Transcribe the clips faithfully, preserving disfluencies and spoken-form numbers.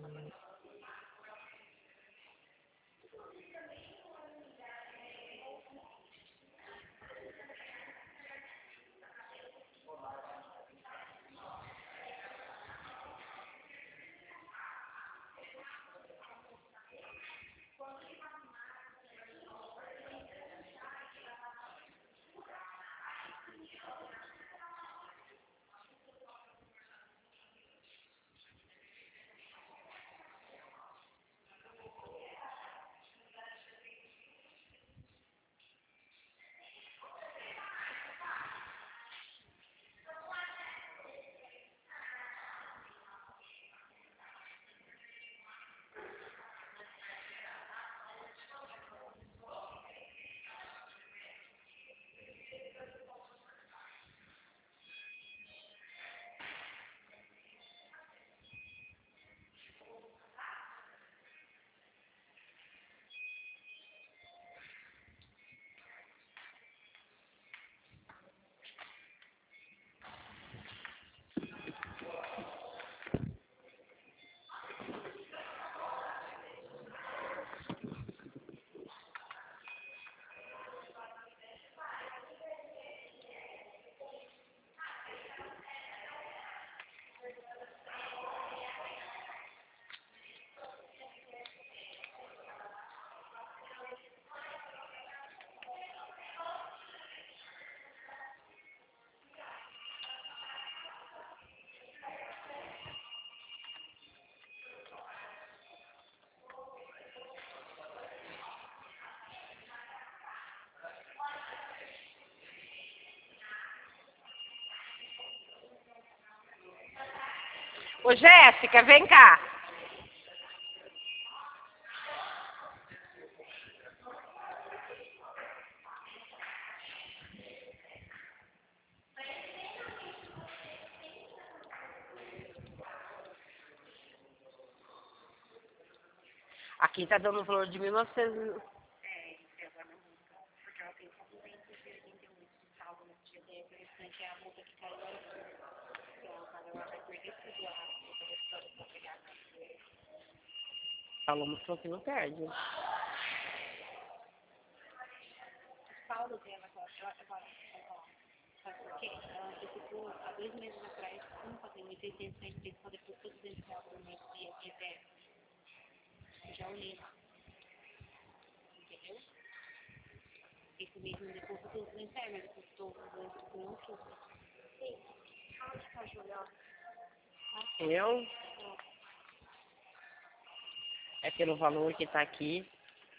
Ô, Jéssica, vem cá. Aqui tá dando valor de mil e novecentos. Falou, mas você não perde. Eu? É pelo valor que tá aqui.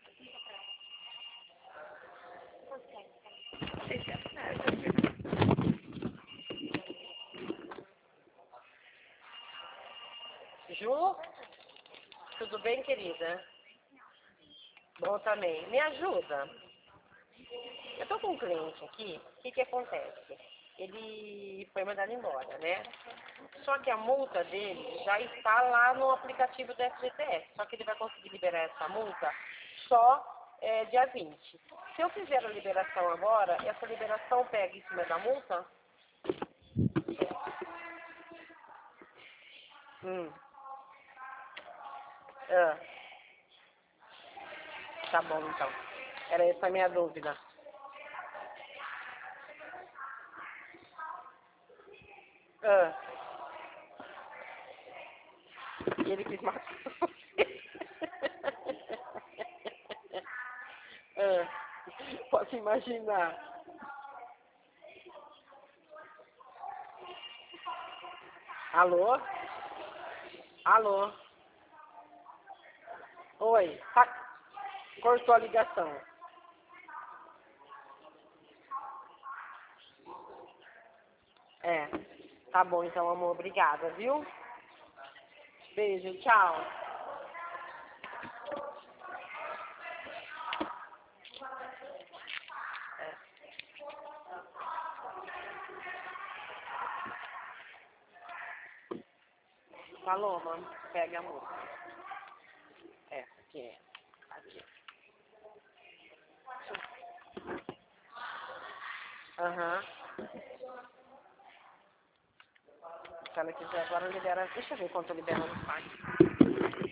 Ju? Tudo bem, querida? Bom também. Me ajuda. Eu tô com um cliente aqui. O que que acontece? Ele foi mandado embora, né? Só que a multa dele já está lá no aplicativo do F G T S. Só que ele vai conseguir liberar essa multa só é, dia vinte. Se eu fizer a liberação agora, essa liberação pega em cima da multa? Hum. Ah, tá bom, então. Era essa a minha dúvida. Ah. E ele quis matar você. Ah. Posso imaginar. Alô? Alô? Oi. Tá... Cortou a ligação. É. Tá bom, então, amor. Obrigada, viu? Beijo, tchau. Paloma, pega a moça. É, aqui é. Aqui. Aham. Se ela quiser agora libera. Deixa eu ver quanto libera no parque.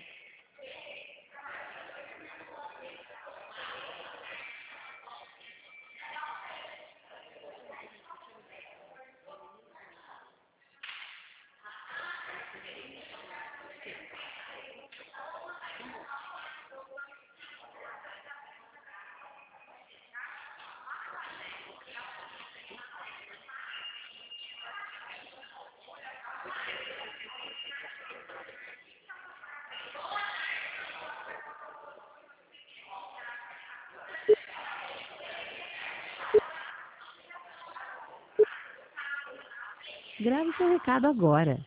Grave seu recado agora.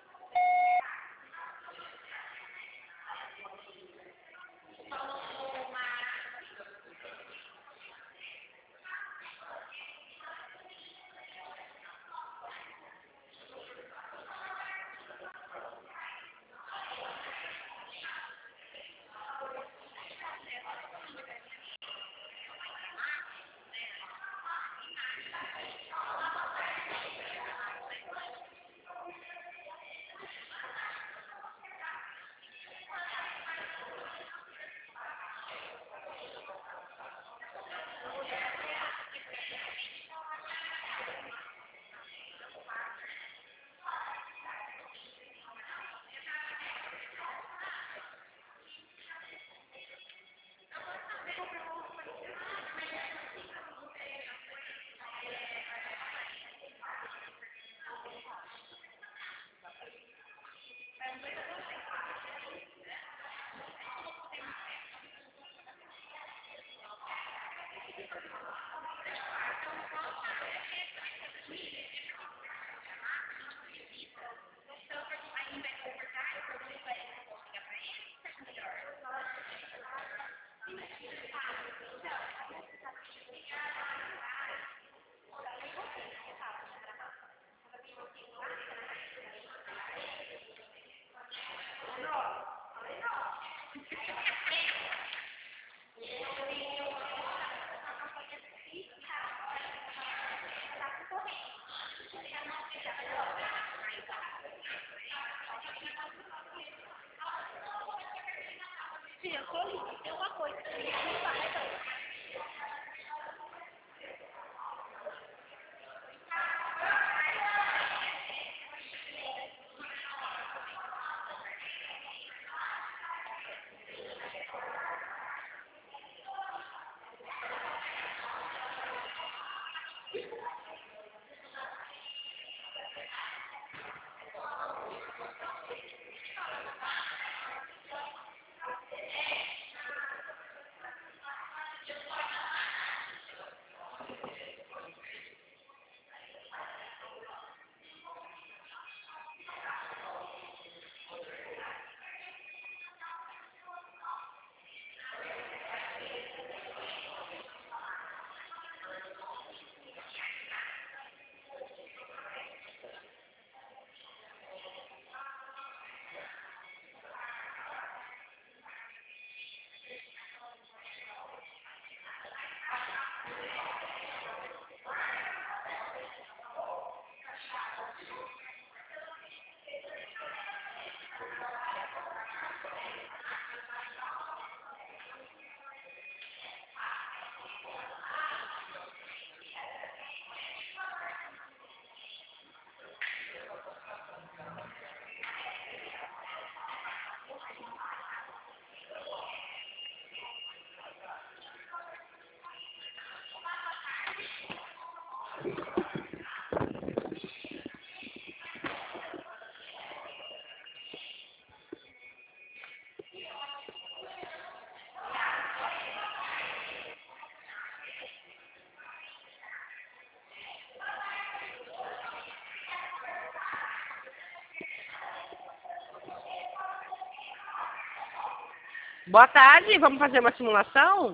Boa tarde, vamos fazer uma simulação?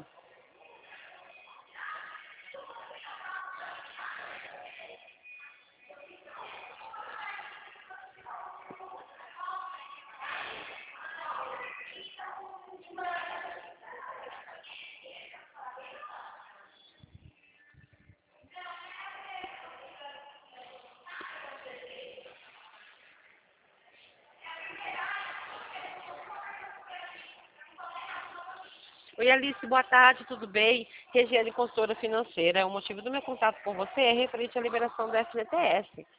Oi, Alice, boa tarde, tudo bem? Regiane, consultora financeira. O motivo do meu contato com você é referente à liberação do F G T S.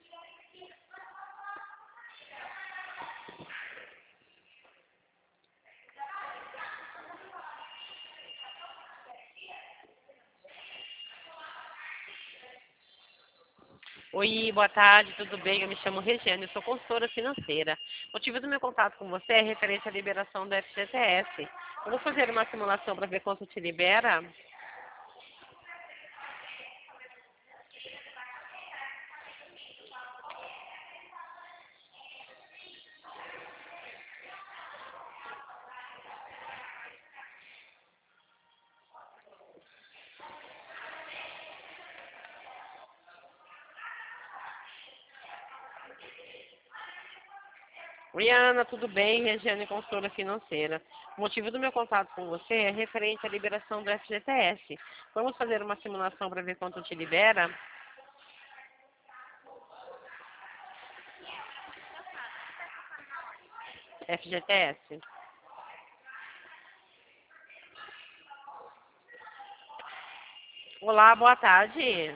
Oi, boa tarde, tudo bem? Eu me chamo Regiane, eu sou consultora financeira. O motivo do meu contato com você é referente à liberação do F G T S. Eu vou fazer uma simulação para ver quanto te libera. Oi, Ana, tudo bem? Regiane, consultora financeira. O motivo do meu contato com você é referente à liberação do F G T S. Vamos fazer uma simulação para ver quanto te libera? F G T S. Olá, boa tarde.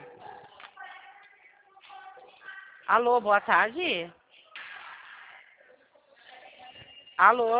Alô, boa tarde. Alô.